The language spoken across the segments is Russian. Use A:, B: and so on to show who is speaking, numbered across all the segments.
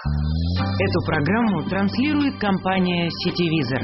A: Эту программу транслирует компания «Сетевизор».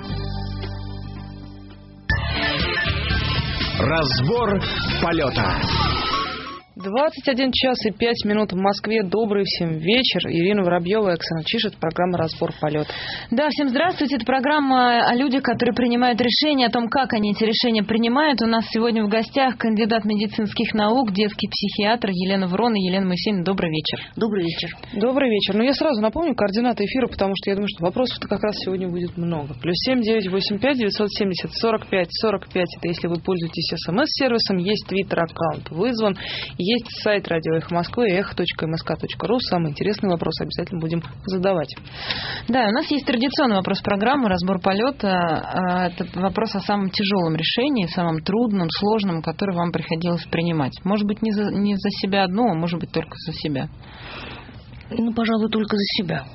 B: Разбор полета.
C: 21 час и 5 минут в Москве. Добрый всем вечер. Ирина Воробьева и Оксана Чишет. Программа «Разбор полета».
D: Да, всем здравствуйте. Это программа о людях, которые принимают решения, о том, как они эти решения принимают. У нас сегодня в гостях кандидат медицинских наук, детский психиатр Елена Врон и Елена Моисеевна. Добрый вечер.
E: Добрый вечер.
C: Добрый вечер. Я сразу напомню координаты эфира, потому что я думаю, что вопросов-то как раз сегодня будет много. +7 985 970 45 45. Это если вы пользуетесь СМС-сервисом. Есть твиттер-аккаунт «Вызван». Есть сайт радио «Эхо Москвы» echo.msk.ru. Самые интересные вопросы обязательно будем задавать.
D: Да, у нас есть традиционный вопрос программы «Разбор полета». Это вопрос о самом тяжелом решении, самом трудном, сложном, которое вам приходилось принимать. Может быть, не за себя одно, а может быть, только за себя.
E: Пожалуй, только за себя.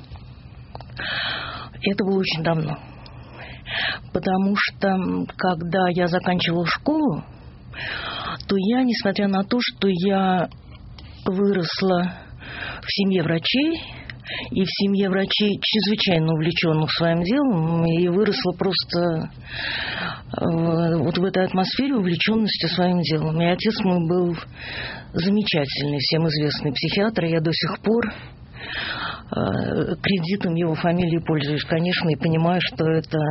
E: Это было очень давно. Потому что, когда я заканчивала школу, то я, несмотря на то, что я выросла в семье врачей, и в семье врачей чрезвычайно увлеченных своим делом, и выросла просто вот в этой атмосфере увлеченности своим делом. И отец мой был замечательный, всем известный психиатр, и я до сих пор кредитом его фамилии пользуюсь, конечно, и понимаю, что это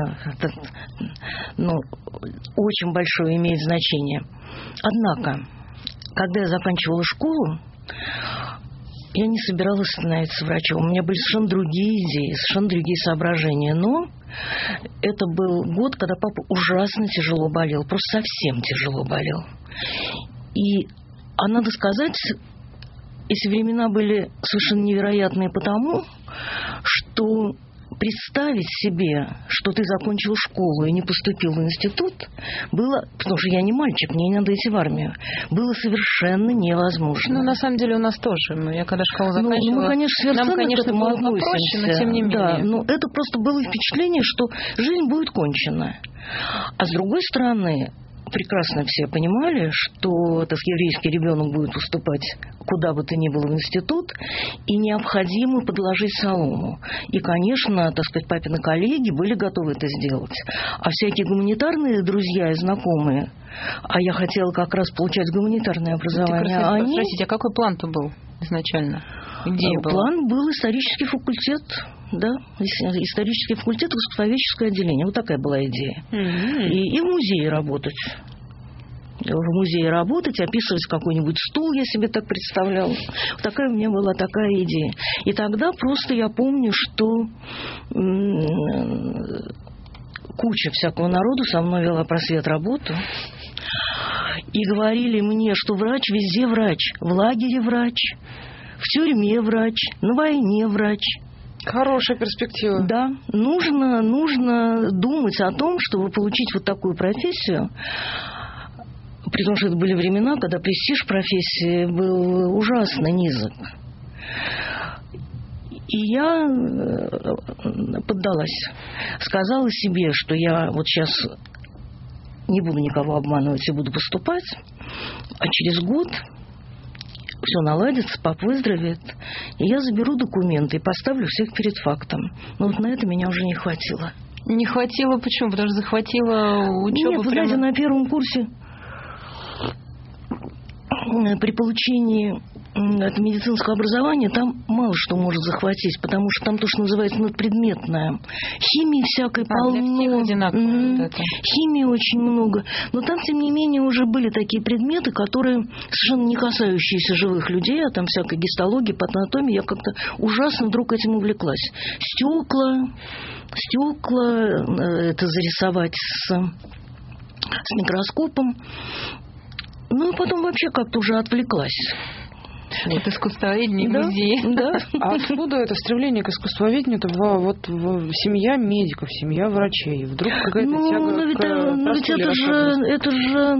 E: очень большое имеет значение. Однако, когда я заканчивала школу, я не собиралась становиться врачом. У меня были совершенно другие идеи, совершенно другие соображения. Но это был год, когда папа ужасно тяжело болел, просто совсем тяжело болел. И, надо сказать, эти времена были совершенно невероятные потому, что представить себе, что ты закончил школу и не поступил в институт, было, потому что я не мальчик, мне не надо идти в армию, было совершенно невозможно.
D: На самом деле у нас тоже. Я когда школу заканчивала,
E: мы, конечно, совершенно
D: нам, конечно, было попроще, но тем не менее.
E: Да, но это просто было впечатление, что жизнь будет кончена. А с другой стороны, прекрасно все понимали, что еврейский ребенок будет поступать куда бы то ни было в институт, и необходимо подложить солому. И, конечно, папины коллеги были готовы это сделать. А всякие гуманитарные друзья и знакомые, а я хотела как раз получать гуманитарное образование,
D: Спросите, а какой план-то был изначально? Идея была?
E: План был исторический факультет. Да, исторический факультет, искусствоведческое отделение. Вот такая была идея. И в музее работать. В музее работать, описывать какой-нибудь стул, я себе так представляла. Вот такая у меня была такая идея. И тогда просто я помню, что куча всякого народу со мной вела просветработу. И говорили мне, что врач везде врач. В лагере врач, в тюрьме врач, на войне врач.
C: Хорошая перспектива.
E: Да, нужно думать о том, чтобы получить вот такую профессию. При том, что это были времена, когда престиж профессии был ужасно низок. И я поддалась. Сказала себе, что я вот сейчас не буду никого обманывать и буду поступать, а через год все наладится, папа выздоровеет, и я заберу документы и поставлю всех перед фактом. Но вот на это меня уже не хватило.
D: Не хватило почему? Потому что захватила учебу?
E: Нет, вы знаете, на первом курсе при получении медицинского образования там мало что может захватить, потому что там то, что называется надпредметное. Химии всякой полно. Химии очень много. Но там, тем не менее, уже были такие предметы, которые совершенно не касающиеся живых людей, а там всякой гистологии, патанатомии. Я как-то ужасно вдруг этим увлеклась. Стекла, это зарисовать с микроскопом. Ну, а потом вообще как-то уже отвлеклась.
D: От искусствоведения музея.
E: Да.
C: А откуда это стремление к искусствоведению? Это семья медиков, семья врачей. Вдруг какая-то тяга к
E: ведь это же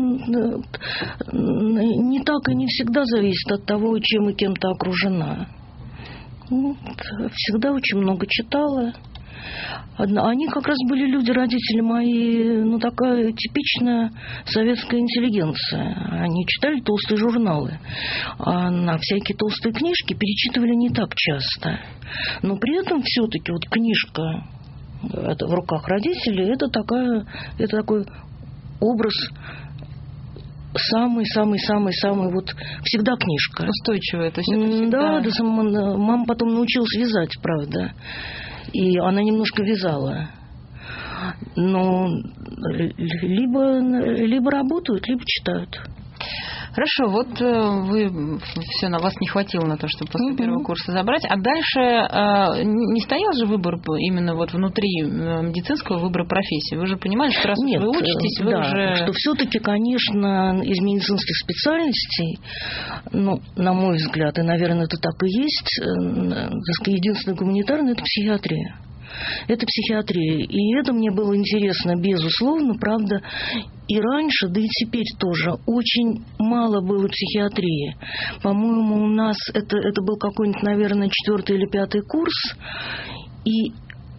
E: не так и не всегда зависит от того, чем и кем ты окружена. Всегда очень много читала. Они как раз были люди, родители мои, ну, такая типичная советская интеллигенция. Они читали толстые журналы, а на всякие толстые книжки перечитывали не так часто. Но при этом все-таки вот книжка это в руках родителей, это такой образ самый вот всегда книжка.
D: Устойчивая, то есть это всегда...
E: Да, мама потом научилась вязать, правда. И она немножко вязала. Но либо работают, либо читают.
D: Хорошо, вот вы все, на вас не хватило на то, чтобы после первого курса забрать. А дальше не стоял же выбор именно вот внутри медицинского выбора профессии? Вы же понимали, что раз
E: Нет,
D: вы учитесь, вы уже...
E: что все-таки, конечно, из медицинских специальностей, ну, на мой взгляд, и, наверное, это так и есть, единственная гуманитарная – это психиатрия. Это психиатрия. И это мне было интересно, безусловно, правда, и раньше, да и теперь тоже, очень мало было психиатрии. По-моему, у нас это был какой-нибудь, наверное, 4 или 5 курс, и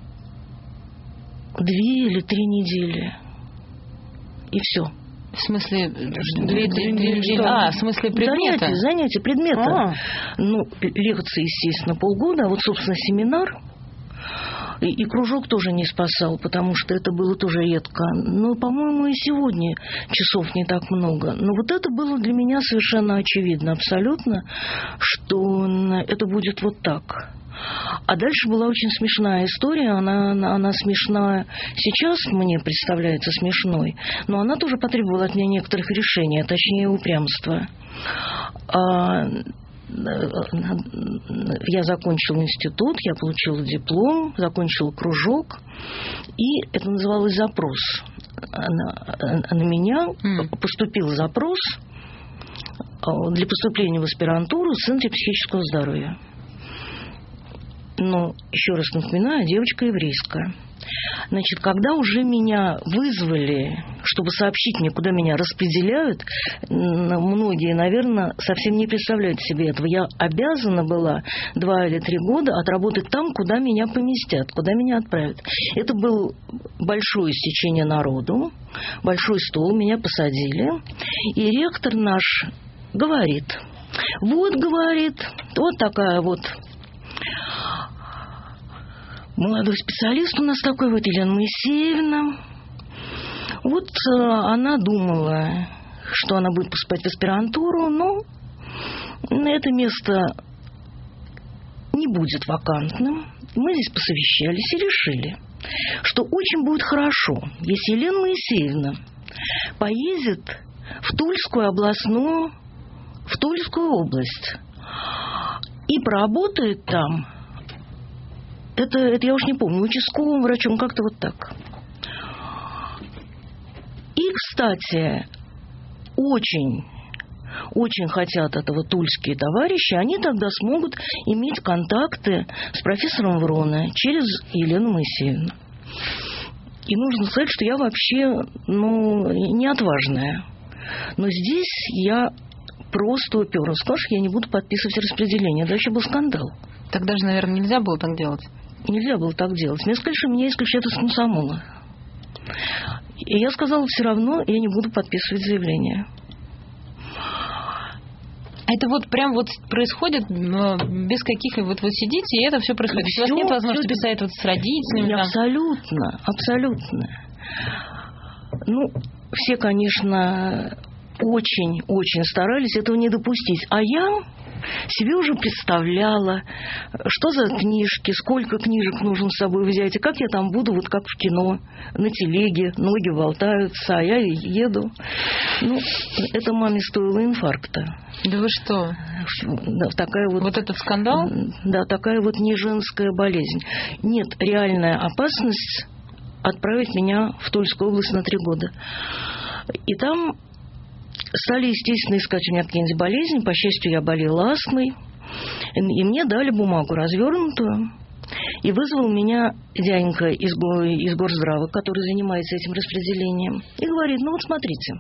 E: 2 или 3 недели. И все.
D: В смысле, 2 недели? В смысле предмета?
E: Занятия предмета. Ну, лекции, естественно, полгода, а вот, собственно, семинар. И кружок тоже не спасал, потому что это было тоже редко. Но, по-моему, и сегодня часов не так много. Но вот это было для меня совершенно очевидно, абсолютно, что это будет вот так. А дальше была очень смешная история. Она смешная сейчас, мне представляется смешной, но она тоже потребовала от меня некоторых решений, а точнее упрямства. Я закончила институт, я получила диплом, закончила кружок, и это называлось запрос. На меня поступил запрос для поступления в аспирантуру в Центре психического здоровья. Но, еще раз напоминаю, девочка еврейская. Значит, когда уже меня вызвали, чтобы сообщить мне, куда меня распределяют, многие, наверное, совсем не представляют себе этого. Я обязана была 2 или 3 года отработать там, куда меня поместят, куда меня отправят. Это было большое стечение народу, большой стол, меня посадили. И ректор наш говорит, вот такая вот... Молодой специалист у нас такой, вот Елена Моисеевна. Вот она думала, что она будет поступать в аспирантуру, но это место не будет вакантным. Мы здесь посовещались и решили, что очень будет хорошо, если Елена Моисеевна поедет в Тульскую область и поработает там. Это я уж не помню, участковым врачом, как-то вот так. И, кстати, очень хотят этого тульские товарищи, они тогда смогут иметь контакты с профессором Вроне через Елену Моисеевну. И нужно сказать, что я вообще, не отважная. Но здесь я просто уперлась. Сказала, что я не буду подписывать распределение. Это вообще был скандал.
D: Тогда же, наверное, нельзя было так делать.
E: Нельзя было так делать. Мне сказали, что меня исключают из комсомола. И я сказала, все равно я не буду подписывать заявление.
D: Это вот прям вот происходит без каких... Вот вы сидите, и это все происходит. У вас нет возможности писать вот с родителями?
E: Абсолютно. Все, конечно, очень старались этого не допустить. А я себе уже представляла, что за книжки, сколько книжек нужно с собой взять, и как я там буду, вот как в кино, на телеге, ноги болтаются, а я еду. Это маме стоило инфаркта.
D: Да вы что?
E: Да, такая вот
D: этот скандал?
E: Да, такая вот не женская болезнь. Нет, реальная опасность отправить меня в Тульскую область на 3 года. И там стали, естественно, искать у меня какие-нибудь болезни. По счастью, я болела астмой. И мне дали бумагу развернутую. И вызвал меня дяденька из Горздрава, который занимается этим распределением. И говорит, вот смотрите.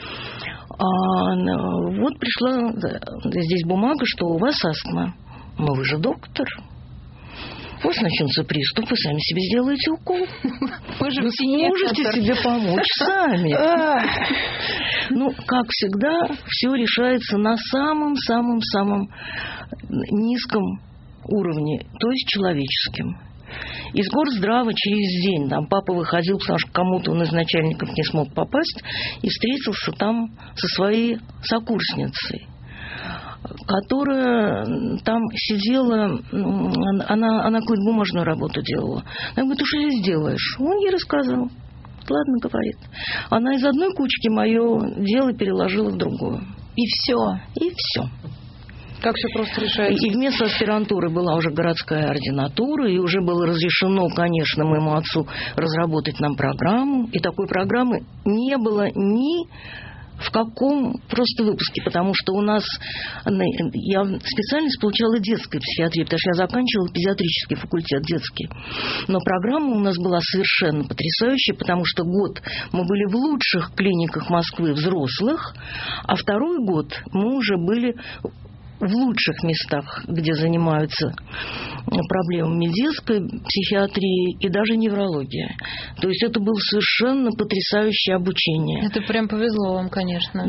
E: Вот пришла здесь бумага, что у вас астма. Вы же доктор. у вас начнется приступ, вы сами себе сделаете укол.
D: Вы же
E: Вы сможете себе помочь сами. Ну, как всегда, все решается на самом-самом-самом низком уровне, то есть человеческим. Из горздрава через день там папа выходил, потому что кому-то он из начальников не смог попасть, и встретился там со своей сокурсницей, которая там сидела, она какую-то бумажную работу делала. Она говорит, что ты сделаешь? Он ей рассказал. Ладно, говорит. Она из одной кучки мое дело переложила в другую.
D: И все.
E: И все.
C: Как все просто решается? И
E: вместо аспирантуры была уже городская ординатура, и уже было разрешено, конечно, моему отцу разработать нам программу. И такой программы не было ни в каком просто выпуске, потому что у нас... Я специальность получала детской психиатрии, потому что я заканчивала педиатрический факультет детский. Но программа у нас была совершенно потрясающая, потому что год мы были в лучших клиниках Москвы взрослых, а второй год мы уже были в лучших местах, где занимаются проблемами детской психиатрии и даже неврологии. То есть это было совершенно потрясающее обучение.
D: Это прям повезло вам, конечно.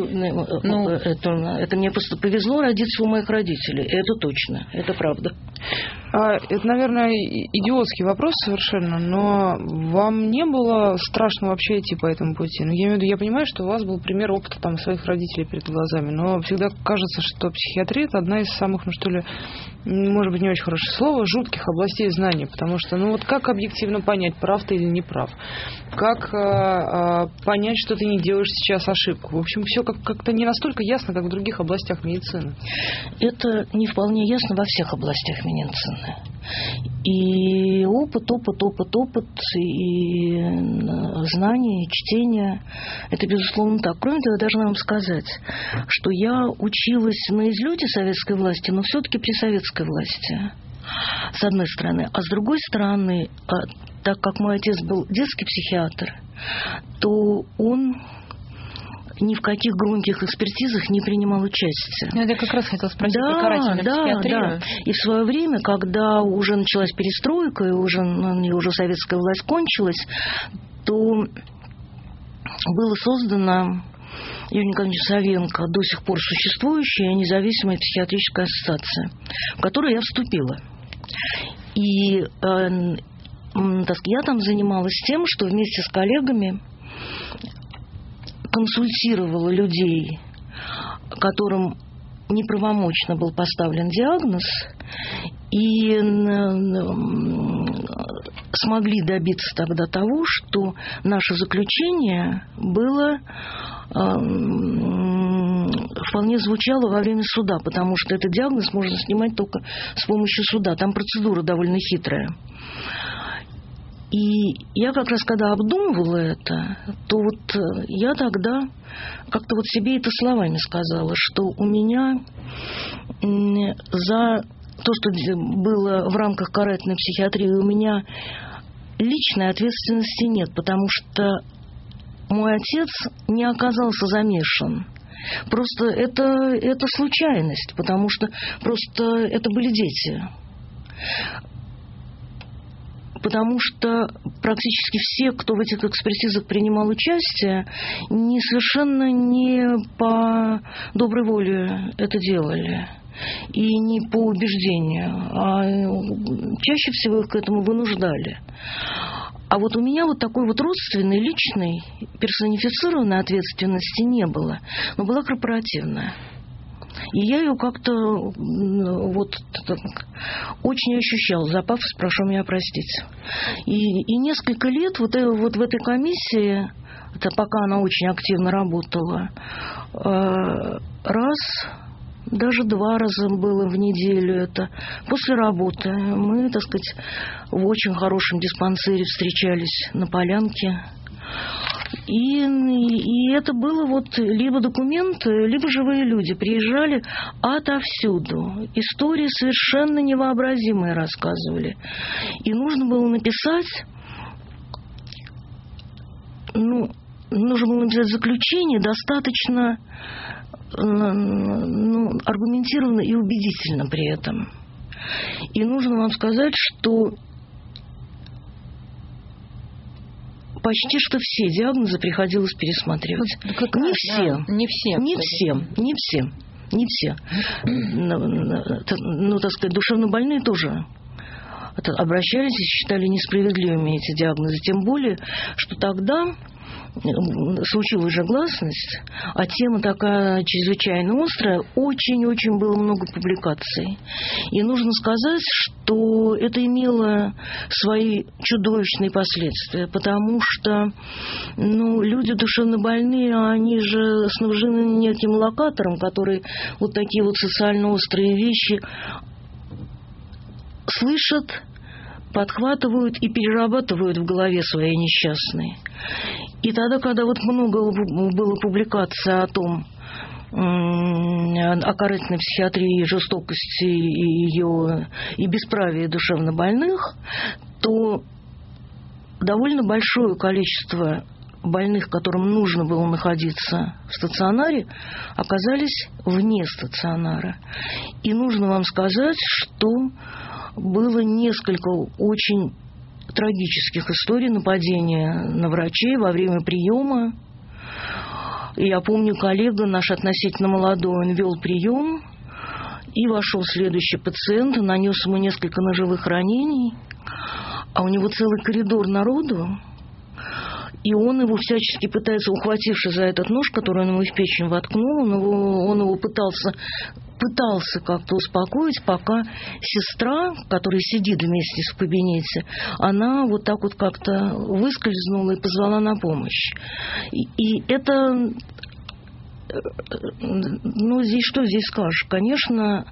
E: Это мне просто повезло родиться у моих родителей. Это точно, это правда.
C: Это, наверное, идиотский вопрос совершенно, но вам не было страшно вообще идти по этому пути? Ну, я имею в виду, я понимаю, что у вас был пример опыта там своих родителей перед глазами, но всегда кажется, что психиатрия — это одна из самых, может быть, не очень хорошее слово, жутких областей знания, потому что, вот как объективно понять, прав ты или не прав? Как понять, что ты не делаешь сейчас ошибку? В общем, все как-то не настолько ясно, как в других областях медицины.
E: Это не вполне ясно во всех областях медицины. И опыт, и знания, и чтение, это, безусловно, так. Кроме того, я должна вам сказать, что я училась на излете советской власти, но все-таки при советской власти, с одной стороны. А с другой стороны, так как мой отец был детский психиатр, то он ни в каких громких экспертизах не принимал участия.
D: Я как раз хотела спросить про карательную психиатрию.
E: Да. И в свое время, когда уже началась перестройка, и уже советская власть кончилась, то было создано Юрий Николаевич Савенко, до сих пор существующая независимая психиатрическая ассоциация, в которую я вступила. И я там занималась тем, что вместе с коллегами консультировала людей, которым неправомочно был поставлен диагноз, и смогли добиться тогда того, что наше заключение было вполне звучало во время суда, потому что этот диагноз можно снимать только с помощью суда. Там процедура довольно хитрая. И я как раз, когда обдумывала это, то я тогда как-то себе это словами сказала, что у меня за то, что было в рамках карательной психиатрии, у меня личной ответственности нет, потому что мой отец не оказался замешан. Просто это случайность, потому что просто это были дети. Потому что практически все, кто в этих экспертизах принимал участие, совершенно не по доброй воле это делали. И не по убеждению, а чаще всего их к этому вынуждали. А у меня такой родственной, личной, персонифицированной ответственности не было, но была корпоративная. И я ее как-то очень ощущала. За пафос прошу меня простить. И несколько лет в этой комиссии, это пока она очень активно работала, даже 2 раза было в неделю это. После работы мы, в очень хорошем диспансере встречались на Полянке. И это было либо документы, либо живые люди. Приезжали отовсюду. Истории совершенно невообразимые рассказывали. И нужно было написать заключение достаточно аргументированно и убедительно при этом. И нужно вам сказать, что почти что все диагнозы приходилось пересматривать. Не все.
D: Да, не все.
E: Не все. Не все. Не все. Ну, так сказать, душевно больные тоже обращались и считали несправедливыми эти диагнозы. Тем более, что тогда случилась же гласность, а тема такая чрезвычайно острая, очень-очень было много публикаций. И нужно сказать, что это имело свои чудовищные последствия, потому что люди душевно больные, они же снабжены неким локатором, который вот такие вот социально острые вещи слышат, подхватывают и перерабатывают в голове свои несчастные. И тогда, когда вот много было публикаций о том, о карательной психиатрии, жестокости и бесправии душевнобольных, то довольно большое количество больных, которым нужно было находиться в стационаре, оказались вне стационара. И нужно вам сказать, что было несколько очень трагических историй нападения на врачей во время приема. Я помню, коллега наш относительно молодой, он вел прием, и вошел следующий пациент, нанес ему несколько ножевых ранений, а у него целый коридор народу, и он его всячески пытается, ухватившись за этот нож, который он ему в печень воткнул, он его пытался как-то успокоить, пока сестра, которая сидит вместе в кабинете, она вот так вот как-то выскользнула и позвала на помощь. И это... здесь что здесь скажешь? Конечно,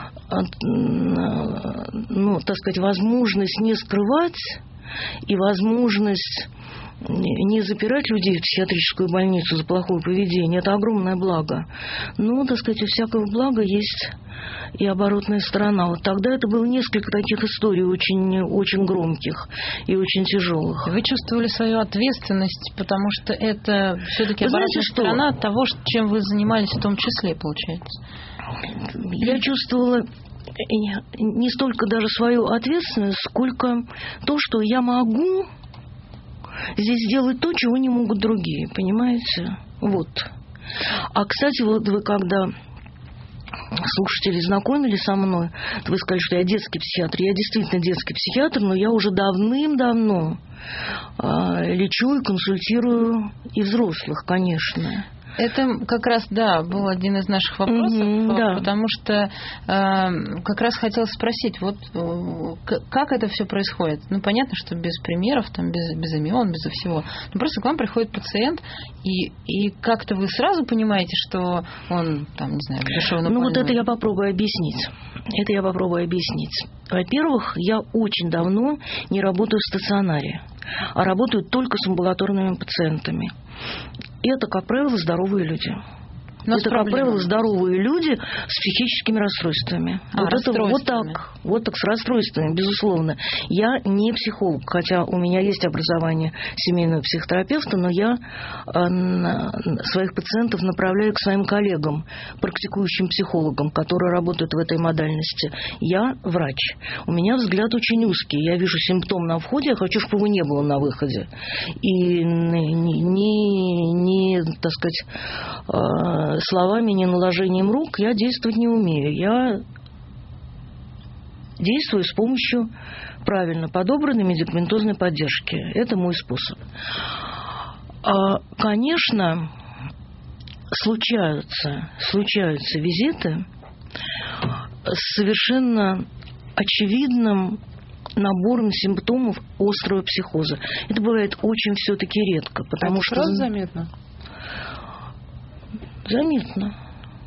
E: так сказать, возможность не скрывать и возможность не запирать людей в психиатрическую больницу за плохое поведение – это огромное благо. Но, так сказать, у всякого блага есть и оборотная сторона. Вот тогда это было несколько таких историй очень, очень громких и очень тяжелых.
D: Вы чувствовали свою ответственность, потому что это все-таки оборотная сторона того, чем вы занимались в том числе, получается?
E: Я чувствовала не столько даже свою ответственность, сколько то, что я могу здесь делать то, чего не могут другие, понимаете? Вот. А, кстати, вот вы когда слушатели знакомились со мной, то вы сказали, что я детский психиатр. Я действительно детский психиатр, но я уже давным-давно лечу и консультирую и взрослых, конечно.
D: Это как раз, был один из наших вопросов, потому что как раз хотела спросить, вот как это все происходит? Понятно, что без примеров, без имен, без всего. Но просто к вам приходит пациент, и как-то вы сразу понимаете, что он, душевно больной.
E: Вот это я попробую объяснить. Во-первых, я очень давно не работаю в стационаре, а работаю только с амбулаторными пациентами. Это, как правило, здоровые люди. Это, как правило, здоровые люди с психическими расстройствами. Вот так, с расстройствами, безусловно. Я не психолог, хотя у меня есть образование семейного психотерапевта, но я своих пациентов направляю к своим коллегам, практикующим психологам, которые работают в этой модальности. Я врач. У меня взгляд очень узкий. Я вижу симптом на входе, я хочу, чтобы его не было на выходе. И так сказать, словами, не наложением рук я действовать не умею. Я действую с помощью правильно подобранной медикаментозной поддержки. Это мой способ. Конечно, случаются визиты с совершенно очевидным набором симптомов острого психоза. Это бывает очень все-таки редко, потому что...
C: Сразу заметно?
E: Заметно.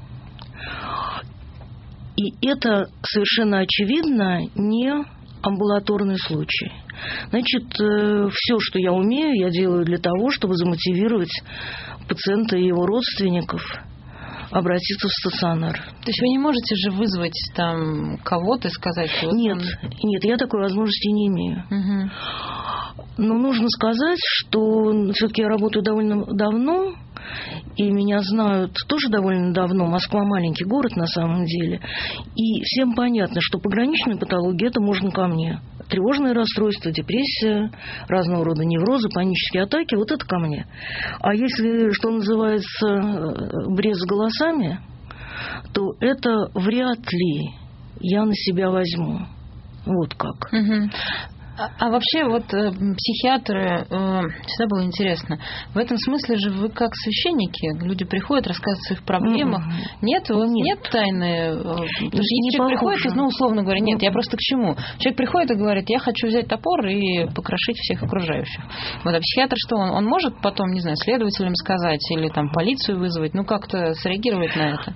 E: И это совершенно очевидно не амбулаторный случай. Значит, все, что я умею, я делаю для того, чтобы замотивировать пациента и его родственников обратиться в стационар.
D: То есть вы не можете же вызвать кого-то и сказать... Вот
E: нет, я такой возможности не имею.
D: Угу.
E: Но нужно сказать, что все-таки я работаю довольно давно, и меня знают тоже довольно давно. Москва маленький город на самом деле. И всем понятно, что пограничные патологии – это можно ко мне. Тревожное расстройство, депрессия, разного рода неврозы, панические атаки – вот это ко мне. А если, что называется, бред с голосами, то это вряд ли я на себя возьму. Вот как.
D: Угу. А вообще вот психиатры, всегда было интересно, в этом смысле же вы как священники, люди приходят, рассказывают о своих проблемах, нет тайны, человек приходит, условно говоря, нет, я просто к чему? Человек приходит и говорит, я хочу взять топор и покрошить всех окружающих. Вот, а психиатр что, он может потом, не знаю, следователям сказать или там полицию вызвать, как-то среагировать на это?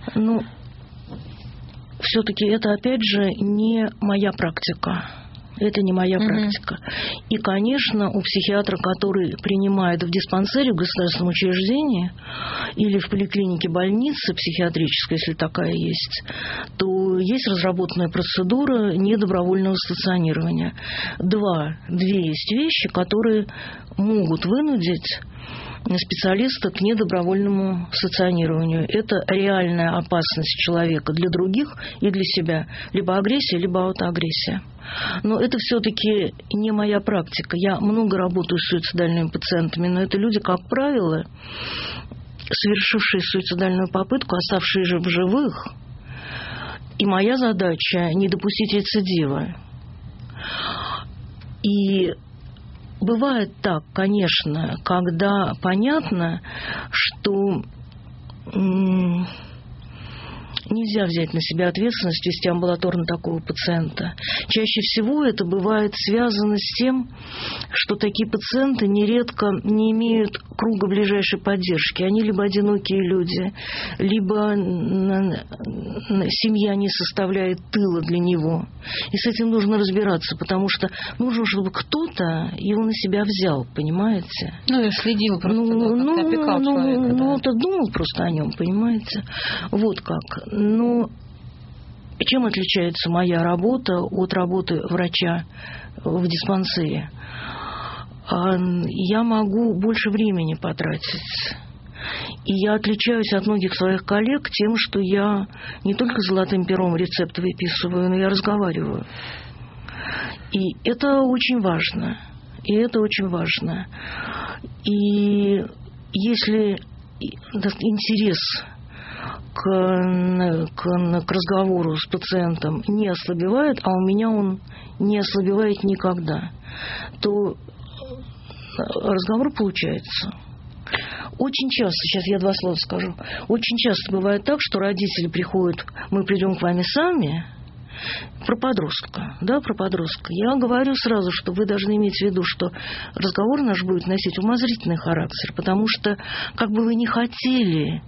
E: Все-таки это, опять же, не моя практика. Это не моя практика. И, конечно, у психиатра, который принимает в диспансере, в государственном учреждении или в поликлинике больницы психиатрической, если такая есть, то есть разработанная процедура недобровольного стационирования. Две есть вещи, которые могут вынудить специалиста к недобровольному стационированию. Это реальная опасность человека для других и для себя. Либо агрессия, либо аутоагрессия. Но это все-таки не моя практика. Я много работаю с суицидальными пациентами, но это люди, как правило, совершившие суицидальную попытку, оставшие же в живых. И моя задача – не допустить рецидива. И бывает так, конечно, когда понятно, что нельзя взять на себя ответственность вести амбулаторно такого пациента. Чаще всего это бывает связано с тем, что такие пациенты нередко не имеют круга ближайшей поддержки. Они либо одинокие люди, либо семья не составляет тыла для него. И с этим нужно разбираться, потому что нужно, чтобы кто-то его на себя взял, понимаете?
D: И следил просто, опекал человека.
E: Думал просто о нем, понимаете? Вот как. Но чем отличается моя работа от работы врача в диспансере? Я могу больше времени потратить. И я отличаюсь от многих своих коллег тем, что я не только золотым пером рецепты выписываю, но я разговариваю. И это очень важно. И если интерес к разговору с пациентом не ослабевает, а у меня он не ослабевает никогда, то разговор получается. Очень часто, сейчас я 2 слова скажу, очень часто бывает так, что родители приходят, мы придем к вами сами, про подростка. Я говорю сразу, что вы должны иметь в виду, что разговор наш будет носить умозрительный характер, потому что, как бы вы ни хотели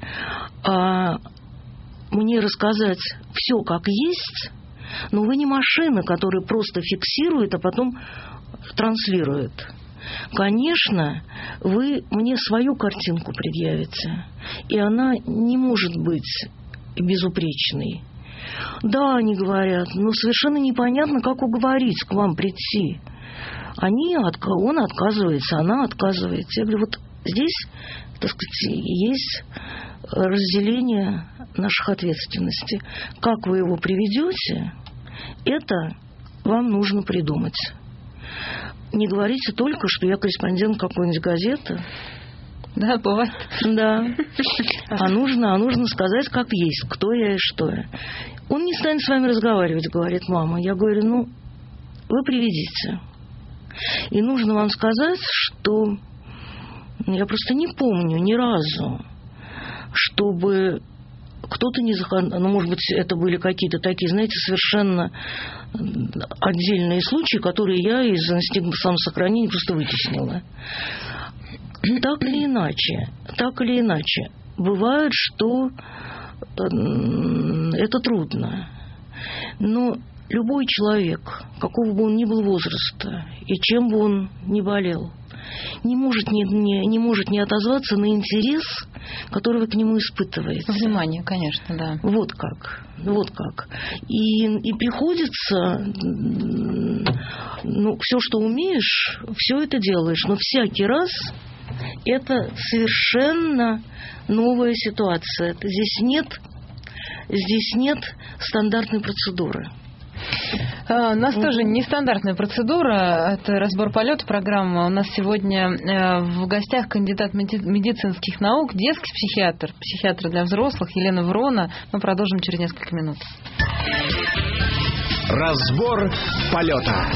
E: мне рассказать все как есть, но вы не машина, которая просто фиксирует, а потом транслирует. Конечно, вы мне свою картинку предъявите, и она не может быть безупречной. Да, они говорят, но совершенно непонятно, как уговорить к вам прийти. Он отказывается, она отказывается. Я говорю, вот здесь, так сказать, есть разделение наших ответственностей. Как вы его приведете, это вам нужно придумать. Не говорите только, что я корреспондент какой-нибудь газеты.
D: Да, бывает.
E: Да. А нужно сказать, как есть, кто я и что я. Он не станет с вами разговаривать, говорит мама. Я говорю, вы приведите. И нужно вам сказать, что я просто не помню ни разу, чтобы кто-то не заходил, может быть, это были какие-то такие, знаете, совершенно отдельные случаи, которые я из инстинкта самосохранения просто вытеснила. Так или иначе, бывает, что это трудно. Но любой человек, какого бы он ни был возраста, и чем бы он ни болел, не может не отозваться на интерес, который вы к нему испытываете.
D: Внимание, конечно, да.
E: Вот как. И приходится, все, что умеешь, все это делаешь. Но всякий раз это совершенно новая ситуация. Здесь нет стандартной процедуры.
D: У нас тоже нестандартная процедура. Это «Разбор полета» программа. У нас сегодня в гостях кандидат медицинских наук, детский психиатр для взрослых Елена Врона. Мы продолжим через несколько минут.
B: Разбор полета.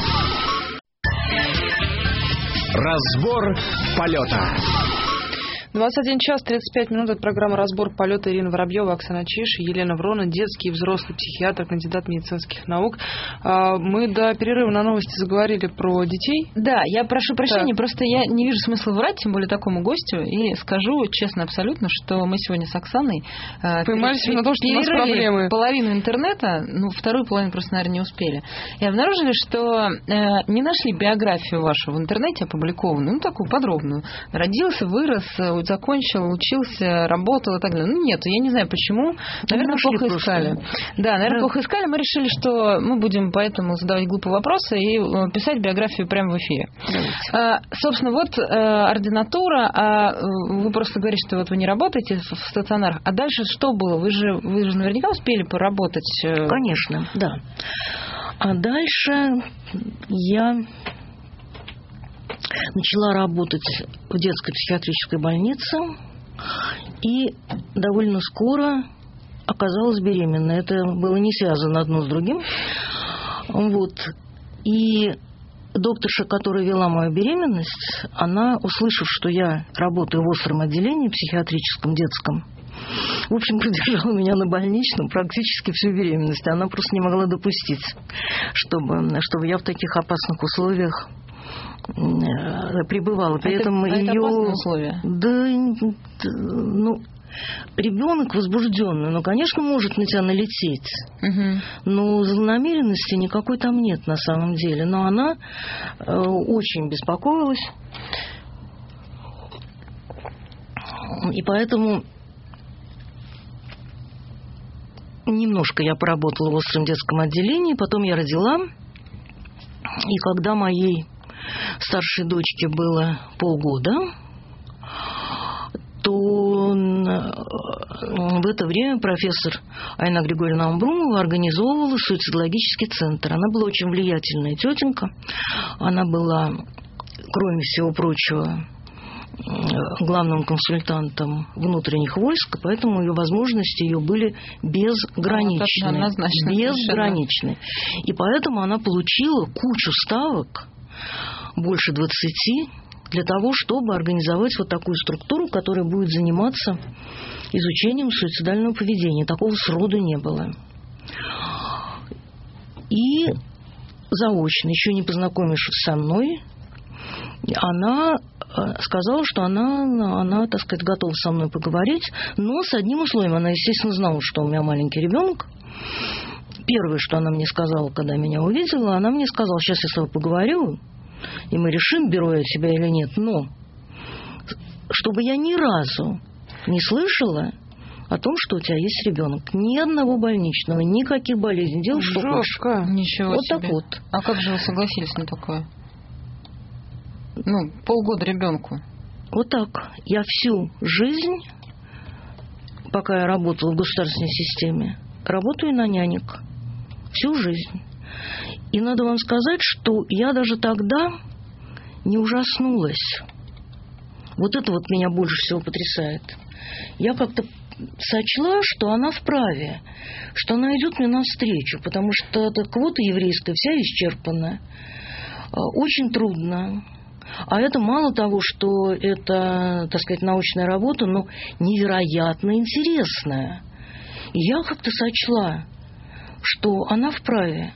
B: Разбор полета.
C: 21 час 35 минут. Это программа «Разбор полета». Ирина Воробьева, Оксана Чиш, Елена Врона, детский и взрослый психиатр, кандидат медицинских наук. Мы до перерыва на новости заговорили про детей.
D: Да, я прошу прощения, просто я не вижу смысла врать, тем более такому гостю, и скажу честно абсолютно, что мы сегодня с Оксаной
C: поймались на том, что у нас проблемы.
D: Половину интернета, вторую половину просто, наверное, не успели. И обнаружили, что не нашли биографию вашу в интернете опубликованную, такую подробную. Родился, вырос, закончил, учился, работал и так далее. Нет, я не знаю почему. Наверное, плохо искали. Да, наверное, плохо искали. Мы решили, что мы будем поэтому задавать глупые вопросы и писать биографию прямо в эфире. Собственно, вот ординатура, вы просто говорите, что вот вы не работаете в стационарах. А дальше что было? Вы же наверняка успели поработать?
E: Конечно, да. А дальше я начала работать в детской психиатрической больнице и довольно скоро оказалась беременной. Это было не связано одно с другим. И докторша, которая вела мою беременность, она, услышав, что я работаю в остром отделении психиатрическом детском, в общем, продержала меня на больничном практически всю беременность. Она просто не могла допустить, чтобы я в таких опасных условиях пребывала. При этом
D: это
E: ее...
D: опасные условия?
E: Ребенок возбужденный, конечно, может на тебя налететь. Но злонамеренности никакой там нет на самом деле. Но она очень беспокоилась. И поэтому немножко я поработала в остром детском отделении, потом я родила. И когда моей старшей дочке было полгода, то в это время профессор Айна Григорьевна Амбрумова организовывала суицидологический центр. Она была очень влиятельная тетенька. Она была, кроме всего прочего, главным консультантом внутренних войск, поэтому ее возможности были безграничны. Безграничны. И поэтому она получила кучу ставок, больше 20, для того, чтобы организовать вот такую структуру, которая будет заниматься изучением суицидального поведения. Такого сроду не было. И заочно, еще не познакомившись со мной, она сказала, что она, так сказать, готова со мной поговорить, но с одним условием. Она, естественно, знала, что у меня маленький ребенок. Первое, что она мне сказала, когда меня увидела, она мне сказала: сейчас я с тобой поговорю, и мы решим, беру я тебя или нет. Но чтобы я ни разу не слышала о том, что у тебя есть ребенок. Ни одного больничного, никаких болезней. Делай, что хочешь.
D: Ничего
E: вот
D: себе.
E: Так вот.
D: А как же вы согласились на такое? Полгода ребенку.
E: Вот так. Я всю жизнь, пока я работала в государственной системе, работаю на нянек. Всю жизнь. И надо вам сказать, что я даже тогда не ужаснулась. Вот это вот меня больше всего потрясает. Я как-то сочла, что она вправе, что она идет мне навстречу, потому что эта квота еврейская вся исчерпана. Очень трудно. А это мало того, что это, так сказать, научная работа, но невероятно интересная. И я как-то сочла, что она вправе.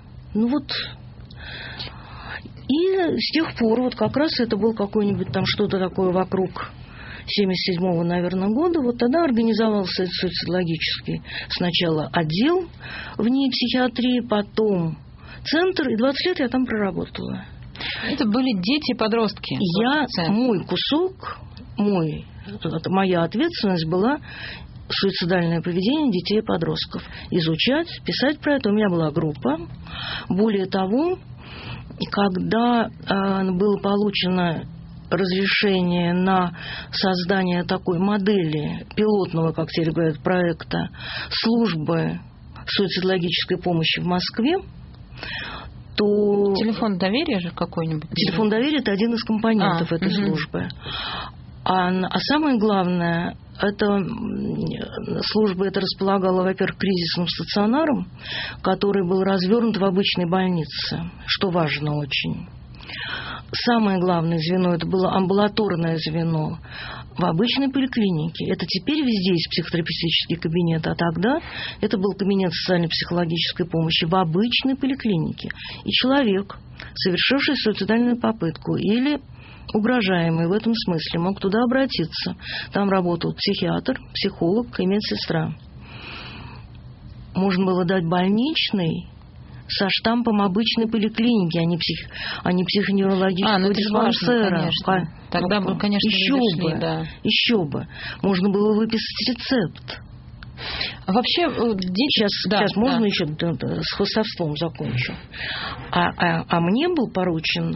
E: И с тех пор, как раз это был какой-нибудь там что-то такое вокруг 77-го, наверное, года, тогда организовался суицидологический сначала отдел в НИИ психиатрии, потом центр, и 20 лет я там проработала.
D: Это были дети и подростки?
E: Мой кусок, моя ответственность была суицидальное поведение детей и подростков. Изучать, писать про это. У меня была группа. Более того, когда было получено разрешение на создание такой модели пилотного, как теперь говорят, проекта службы суицидологической помощи в Москве, то...
D: Телефон доверия же какой-нибудь?
E: Телефон доверия – это один из компонентов этой службы. А самое главное, эта служба это располагала, во-первых, кризисным стационаром, который был развернут в обычной больнице, что важно очень. Самое главное звено – это было амбулаторное звено в обычной поликлинике. Это теперь везде есть психотерапевтический кабинет, а тогда это был кабинет социально-психологической помощи в обычной поликлинике. И человек, совершивший суицидальную попытку или угрожаемый в этом смысле, мог туда обратиться. Там работал психиатр, психолог и медсестра. Можно было дать больничный со штампом обычной поликлиники, а не психоневрологического диспансера.
D: Тогда бы, конечно,
E: еще бы. Можно было выписать рецепт.
D: А вообще,
E: сейчас можно еще с хвостовством закончу. А мне был поручен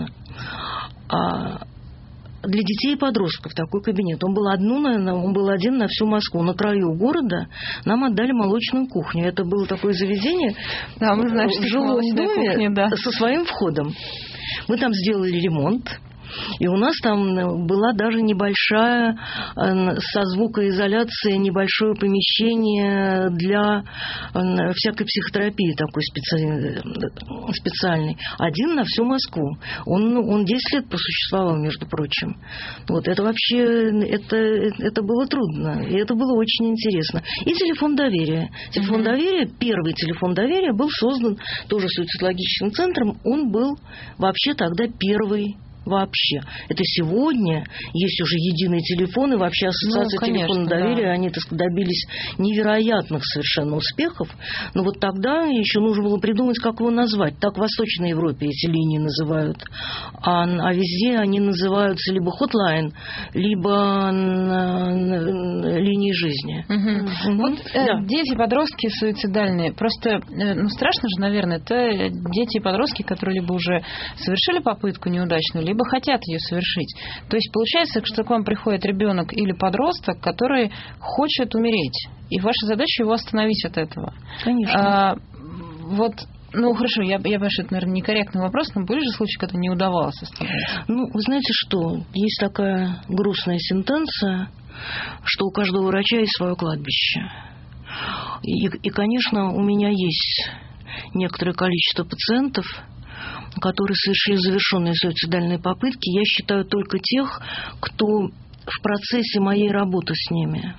E: для детей и подростков такой кабинет. Он был один на всю Москву. На краю города нам отдали молочную кухню. Это было такое заведение в жилом доме со своим входом. Мы там сделали ремонт. И у нас там была даже небольшая, со звукоизоляцией, небольшое помещение для всякой психотерапии такой специальной. Один на всю Москву. Он 10 лет просуществовал, между прочим. Вот, это вообще, это было трудно. И это было очень интересно. И телефон доверия. Телефон доверия, первый телефон доверия был создан тоже суицидологическим центром. Он был вообще тогда первый вообще. Это сегодня есть уже единые телефоны, вообще ассоциация телефона доверия, они, так сказать, добились невероятных совершенно успехов. Но вот тогда еще нужно было придумать, как его назвать. Так в Восточной Европе эти линии называют. А везде они называются либо hotline, либо линии жизни.
D: Дети, подростки суицидальные. Просто, страшно же, наверное, это дети и подростки, которые либо уже совершили попытку неудачную, либо хотят ее совершить. То есть получается, что к вам приходит ребенок или подросток, который хочет умереть, и ваша задача его остановить от этого.
E: Конечно.
D: Хорошо, я понимаю, что это, наверное, некорректный вопрос, но были же случаи, когда не удавалось остановить?
E: Вы знаете что? Есть такая грустная сентенция, что у каждого врача есть свое кладбище. И, конечно, у меня есть некоторое количество пациентов, которые совершили завершенные суицидальные попытки. Я считаю только тех, кто в процессе моей работы с ними.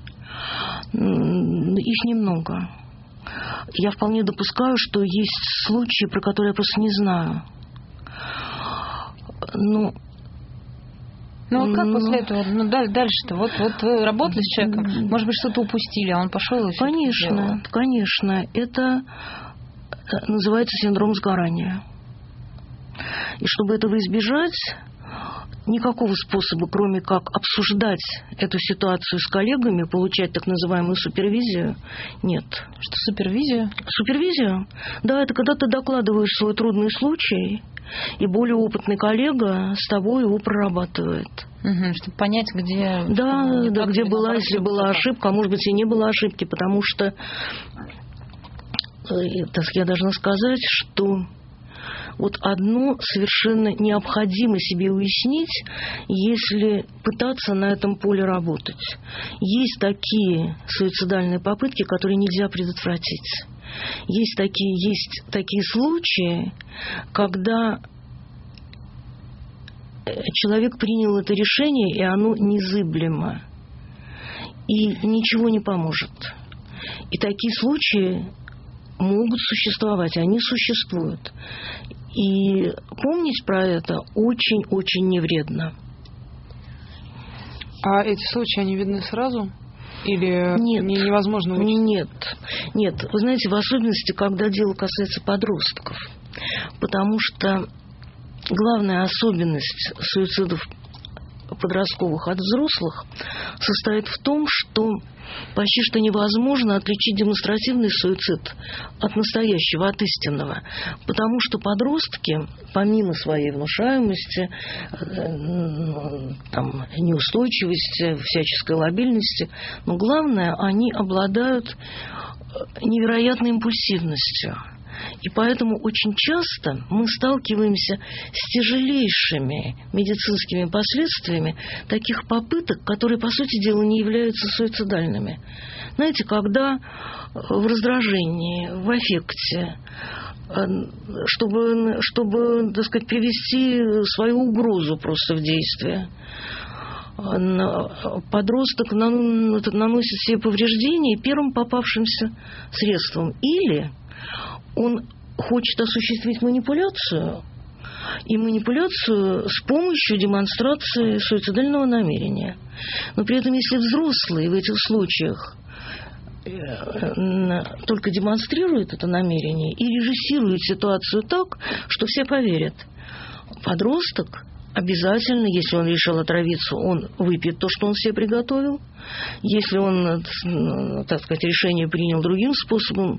E: Их немного. Я вполне допускаю, что есть случаи, про которые я просто не знаю.
D: Как после этого? Дальше-то? Вот вы работали с человеком, может быть, что-то упустили, а он пошел и
E: Конечно. Это называется синдром сгорания. И чтобы этого избежать, никакого способа, кроме как обсуждать эту ситуацию с коллегами, получать так называемую супервизию, нет.
D: Что супервизия?
E: Супервизию? Да, это когда ты докладываешь свой трудный случай, и более опытный коллега с тобой его прорабатывает.
D: Чтобы понять, где...
E: где была, если была ошибка, а может быть и не было ошибки, потому что я должна сказать, что вот одно совершенно необходимо себе уяснить, если пытаться на этом поле работать. Есть такие суицидальные попытки, которые нельзя предотвратить. Есть такие случаи, когда человек принял это решение, и оно незыблемо, и ничего не поможет. И такие случаи могут существовать, они существуют. И помнить про это очень-очень не вредно.
C: А эти случаи, они видны сразу? Или невозможно
E: увидеть? Нет. Вы знаете, в особенности, когда дело касается подростков. Потому что главная особенность суицидов подростковых от взрослых состоит в том, что почти что невозможно отличить демонстративный суицид от настоящего, от истинного. Потому что подростки, помимо своей внушаемости, там, неустойчивости, всяческой лобильности, но главное, они обладают невероятной импульсивностью. И поэтому очень часто мы сталкиваемся с тяжелейшими медицинскими последствиями таких попыток, которые, по сути дела, не являются суицидальными. Знаете, когда в раздражении, в аффекте, чтобы, так сказать, привести свою угрозу просто в действие, подросток наносит себе повреждения первым попавшимся средством. Или он хочет осуществить манипуляцию, и манипуляцию с помощью демонстрации суицидального намерения. Но при этом, если взрослые в этих случаях только демонстрируют это намерение и режиссируют ситуацию так, что все поверят, подросток обязательно, если он решил отравиться, он выпьет то, что он себе приготовил. Если он, так сказать, решение принял другим способом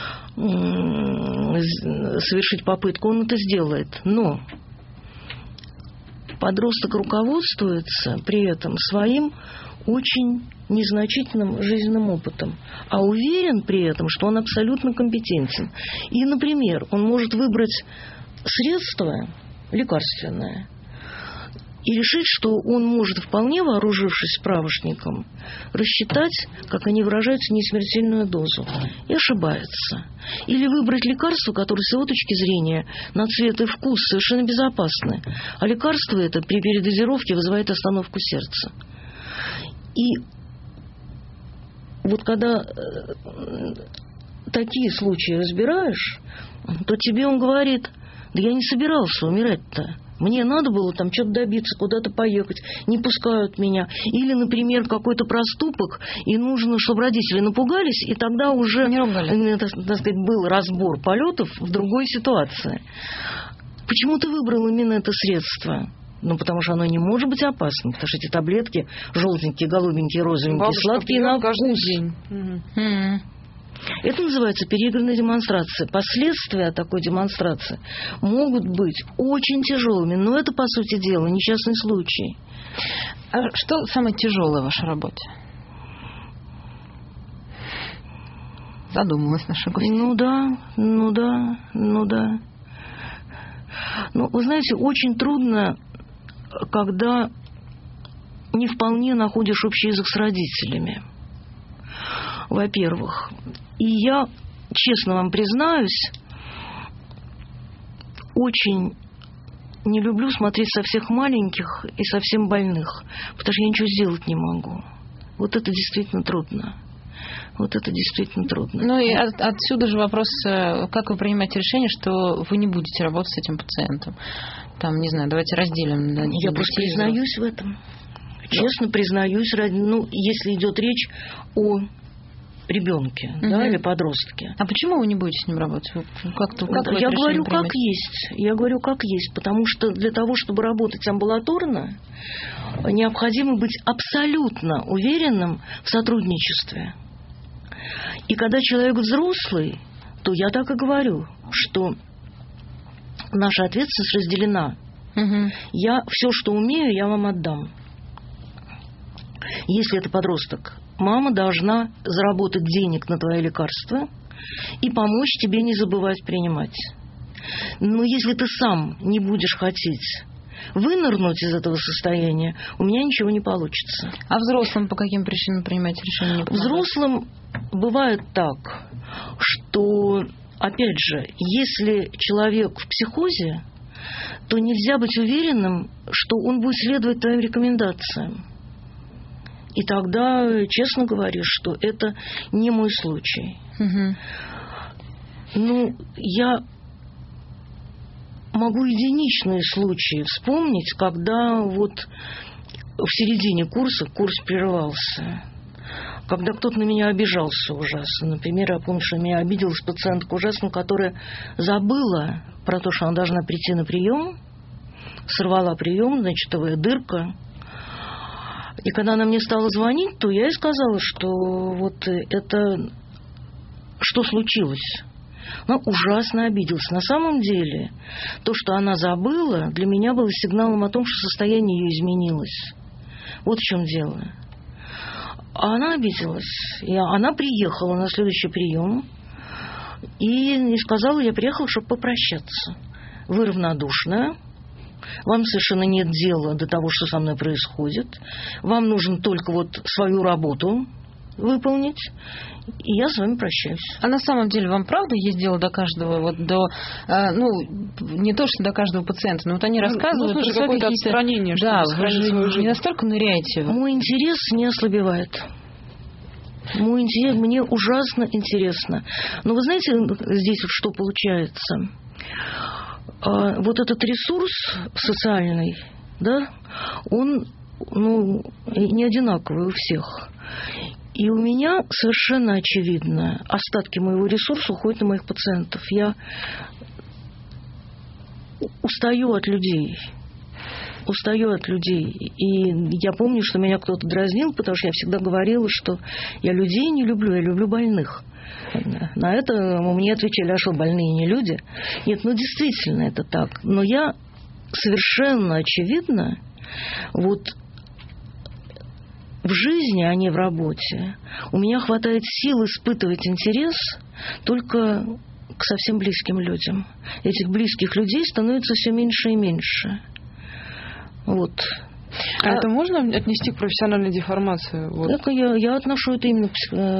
E: совершить попытку, он это сделает. Но подросток руководствуется при этом своим очень незначительным жизненным опытом, а уверен при этом, что он абсолютно компетентен. И, например, он может выбрать средство лекарственное и решить, что он может, вполне вооружившись справочником, рассчитать, как они выражаются, несмертельную дозу. И ошибается. Или выбрать лекарство, которое с его точки зрения на цвет и вкус совершенно безопасны. А лекарство это при передозировке вызывает остановку сердца. И вот когда такие случаи разбираешь, то тебе он говорит: да я не собирался умирать-то. Мне надо было там что-то добиться, куда-то поехать, не пускают меня. Или, например, какой-то проступок, и нужно, чтобы родители напугались, и тогда уже, так сказать, был разбор полетов в другой ситуации. Почему ты выбрал именно это средство? Ну, потому что оно не может быть опасным, потому что эти таблетки желтенькие, голубенькие, розовенькие,
C: бабушка
E: сладкие на
C: каждый
E: вкус.
C: день.
E: Это называется переигранная демонстрация. Последствия такой демонстрации могут быть очень тяжелыми, но это, по сути дела, несчастный случай.
D: А что самое тяжелое в вашей работе? Задумалась наша гостья.
E: Ну да. Ну, вы знаете, очень трудно, когда не вполне находишь общий язык с родителями. Во-первых. И я, честно вам признаюсь, очень не люблю смотреть со всех маленьких и совсем больных, потому что я ничего сделать не могу. Вот это действительно трудно.
D: Ну и отсюда же вопрос, как вы принимаете решение, что вы не будете работать с этим пациентом? Там, не знаю, давайте разделим.
E: Я просто признаюсь в этом. Честно признаюсь, ну, если идет речь о ребенке, да, или подростке.
D: А почему вы не будете с ним работать?
E: Я говорю, как есть. Я говорю, как есть. Потому что для того, чтобы работать амбулаторно, необходимо быть абсолютно уверенным в сотрудничестве. И когда человек взрослый, то я так и говорю, что наша ответственность разделена. Я все, что умею, я вам отдам. Если это подросток, мама должна заработать денег на твои лекарства и помочь тебе не забывать принимать. Но если ты сам не будешь хотеть вынырнуть из этого состояния, у меня ничего не получится.
D: А взрослым по каким причинам принимать решения?
E: Взрослым бывает так, что, опять же, если человек в психозе, то нельзя быть уверенным, что он будет следовать твоим рекомендациям. И тогда, честно говорю, что это не мой случай. Ну, я могу единичные случаи вспомнить, когда вот в середине курса курс прерывался. Когда кто-то на меня обижался ужасно. Например, я помню, что меня обиделась пациентка ужасно, которая забыла про то, что она должна прийти на прием, сорвала прием, значит, дырка. И когда она мне стала звонить, то я ей сказала, что вот это... Что случилось? Она ужасно обиделась. На самом деле, то, что она забыла, для меня было сигналом о том, что состояние ее изменилось. Вот в чем дело. А она обиделась. И она приехала на следующий прием и сказала, я приехала, чтобы попрощаться. Вы равнодушная. Вам совершенно нет дела до того, что со мной происходит. Вам нужно только вот свою работу выполнить, и я с вами прощаюсь.
D: А на самом деле вам правда есть дело до каждого, вот до, не то, что до каждого пациента, но вот они рассказывают
C: про какое-то отстранение,
D: да,
C: вы же
D: не настолько ныряете.
E: Мой интерес не ослабевает. Мой интерес, мне ужасно интересно. Но вы знаете, здесь вот что получается? Вот этот ресурс социальный, да, он не одинаковый у всех. И у меня совершенно очевидно, остатки моего ресурса уходят на моих пациентов. Я устаю от людей. И я помню, что меня кто-то дразнил, потому что я всегда говорила, что я людей не люблю, я люблю больных. На это мне отвечали, а что, больные не люди? Нет, действительно это так. Но я совершенно очевидно, вот в жизни, а не в работе, у меня хватает сил испытывать интерес только к совсем близким людям. Этих близких людей становится все меньше и меньше. Вот.
C: А это можно отнести к профессиональной деформации? Вот.
E: Я отношу это именно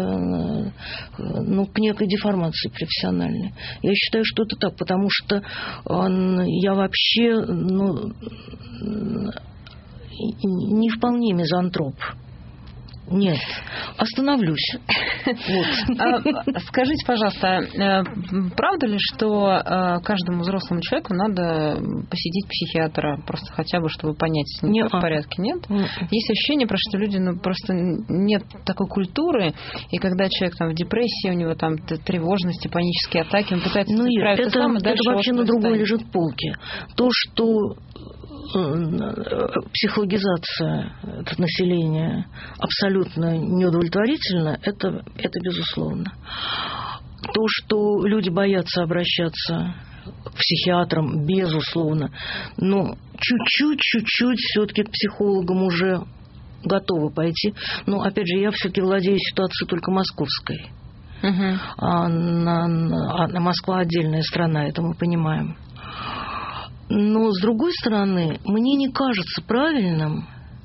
E: к некой деформации профессиональной. Я считаю, что это так, потому что я вообще не вполне мизантроп. Нет, остановлюсь.
D: Скажите, пожалуйста, правда ли, что каждому взрослому человеку надо посетить психиатра, просто хотя бы, чтобы понять, с ним в порядке? Нет? Есть ощущение, что люди, просто нет такой культуры, и когда человек в депрессии, у него там тревожности, панические атаки, он пытается справиться сам, и дальше
E: это вообще на другой лежит полке. То, что психологизация населения абсолютно неудовлетворительна, это безусловно. То, что люди боятся обращаться к психиатрам, безусловно. Но чуть-чуть все-таки к психологам уже готовы пойти. Но, опять же, я все-таки владею ситуацией только московской. А Москва отдельная страна, это мы понимаем. Но, с другой стороны, мне не кажется правильным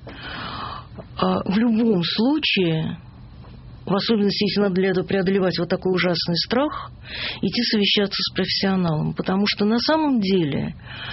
E: в любом случае, в особенности, если надо для этого преодолевать вот такой ужасный страх, идти совещаться с профессионалом. Потому что на самом деле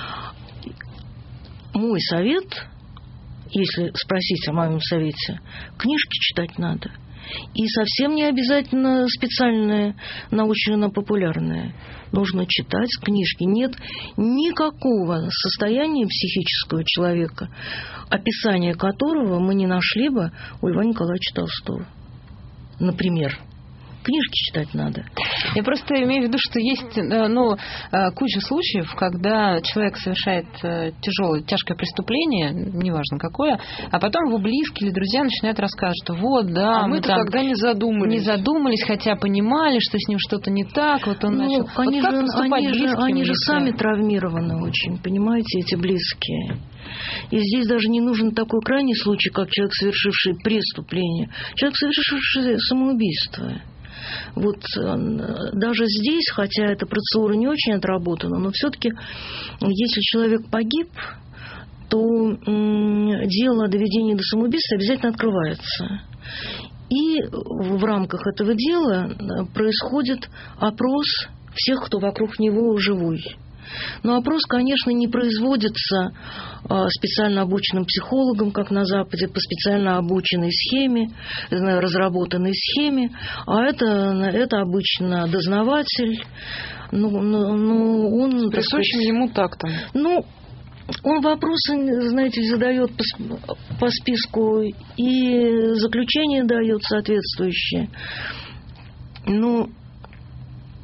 E: мой совет, если спросить о моем совете, книжки читать надо. И совсем не обязательно специальные, научно-популярные. Нужно читать книжки. Нет никакого состояния психического человека, описание которого мы не нашли бы у Льва Николаевича Толстого. Например. Книжки читать надо.
D: Я просто имею в виду, что есть куча случаев, когда человек совершает тяжкое преступление, неважно какое, а потом его близкие или друзья начинают рассказывать, что
C: мы тогда не задумались.
D: Не задумались, хотя понимали, что с ним что-то не так. Вот он начал.
E: Они же сами травмированы очень, понимаете, эти близкие. И здесь даже не нужен такой крайний случай, как человек, совершивший преступление. Человек, совершивший самоубийство. Вот даже здесь, хотя эта процедура не очень отработана, но все-таки, если человек погиб, то дело о доведении до самоубийства обязательно открывается. И в рамках этого дела происходит опрос всех, кто вокруг него живой. Но опрос, конечно, не производится специально обученным психологом, как на Западе, по специально обученной схеме, разработанной схеме, а это обычно дознаватель. Он
C: присущим ему так-то.
E: Он вопросы, знаете, задает по списку и заключение дает соответствующее. Но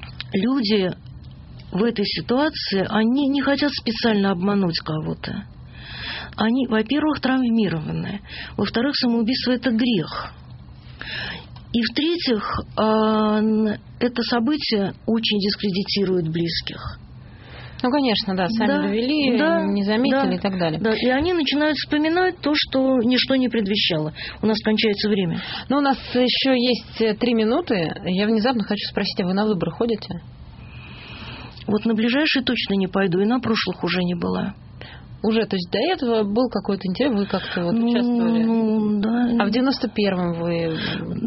E: люди в этой ситуации, они не хотят специально обмануть кого-то. они, во-первых, травмированы. Во-вторых, самоубийство – это грех. И в-третьих, это событие очень дискредитирует близких.
D: Ну, конечно, да, сами довели, не заметили и так далее.
E: Да, и они начинают вспоминать то, что ничто не предвещало. У нас кончается время.
D: Но у нас еще есть 3 минуты. Я внезапно хочу спросить, а вы на выборы ходите?
E: Вот на ближайшие точно не пойду, и на прошлых уже не была.
D: Уже, то есть до этого был какой-то интерес, вы как-то вот участвовали?
E: Да.
D: А в 91-м вы...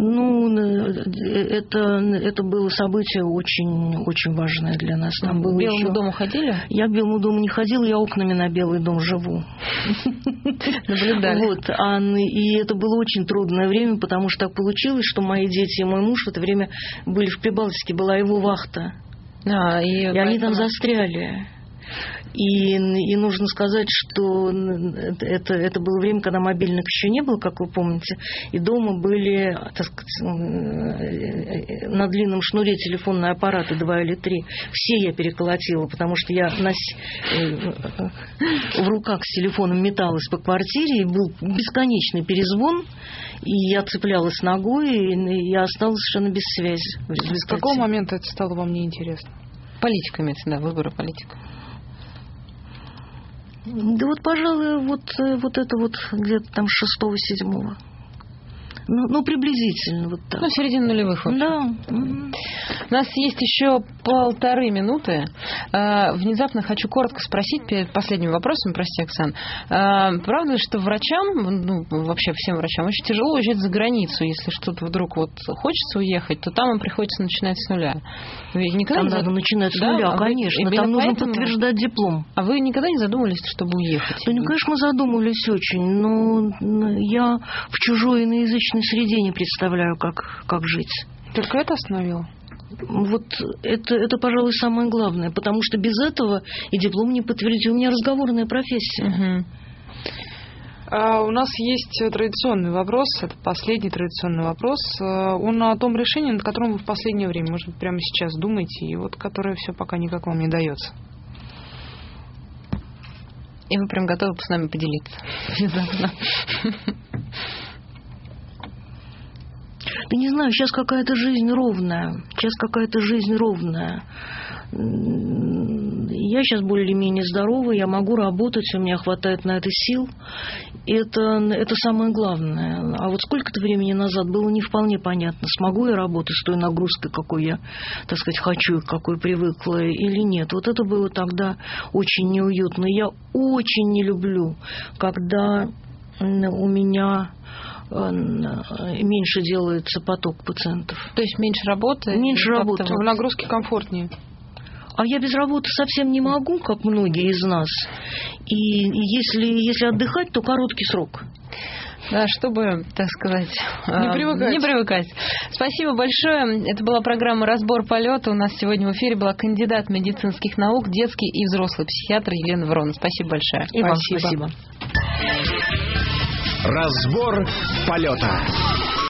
E: Это было событие очень, очень важное для нас. Там было
D: к Белому дому ходили?
E: Я к Белому дому не ходила, я окнами на Белый дом живу.
D: Наблюдали.
E: Вот, и это было очень трудное время, потому что так получилось, что мои дети и мой муж в это время были в Прибалтике, была его вахта. И они там застряли. И нужно сказать, что это было время, когда мобильных еще не было, как вы помните, и дома были, так сказать, на длинном шнуре телефонные аппараты 2 или 3. Все я переколотила, потому что я в руках с телефоном металась по квартире, и был бесконечный перезвон, и я цеплялась ногой, и я осталась совершенно без связи.
C: С какого момента это стало вам неинтересно?
D: Политика имеется, да, выборы политика.
E: Да вот, пожалуй, вот это вот где-то там 6-7. Ну, приблизительно вот так.
D: Ну, середина нулевых вообще.
E: Да.
D: У нас есть еще 1,5 минуты. Внезапно хочу коротко спросить перед последним вопросом, прости, Оксана. Правда ли, что врачам, ну, вообще всем врачам, очень тяжело уезжать за границу, если что-то вдруг вот хочется уехать, то там им приходится начинать с нуля? Вы никогда
E: там надо начинать с нуля, конечно. Там нужно подтверждать диплом.
D: А вы никогда не задумывались, чтобы уехать?
E: Да, конечно, мы задумывались очень, но я в чужой иноязычной среде не представляю, как жить.
C: Только это остановило?
E: Вот это, пожалуй, самое главное, потому что без этого и диплом не подтвердить. У меня разговорная профессия.
C: У нас есть традиционный вопрос, это последний традиционный вопрос. Он о том решении, над которым вы в последнее время, может быть, прямо сейчас думаете, и вот которое все пока никак вам не дается.
D: И вы прям готовы с нами поделиться. Внезапно.
E: Да не знаю, сейчас какая-то жизнь ровная. Я сейчас более-менее здорова, я могу работать, у меня хватает на это сил. Это самое главное. А вот сколько-то времени назад было не вполне понятно, смогу я работать с той нагрузкой, какой я, так сказать, хочу и к какой привыкла, или нет. Вот это было тогда очень неуютно. Я очень не люблю, когда у меня меньше делается поток пациентов.
D: То есть меньше работы?
E: Меньше работы.
C: В нагрузке комфортнее.
E: А я без работы совсем не могу, как многие из нас. И если отдыхать, то короткий срок.
D: Да, чтобы, так сказать,
C: не привыкать.
D: Спасибо большое. Это была программа «Разбор полета». У нас сегодня в эфире была кандидат медицинских наук, детский и взрослый психиатр Елена Врона. Спасибо большое.
E: И вам спасибо.
B: Разбор полета.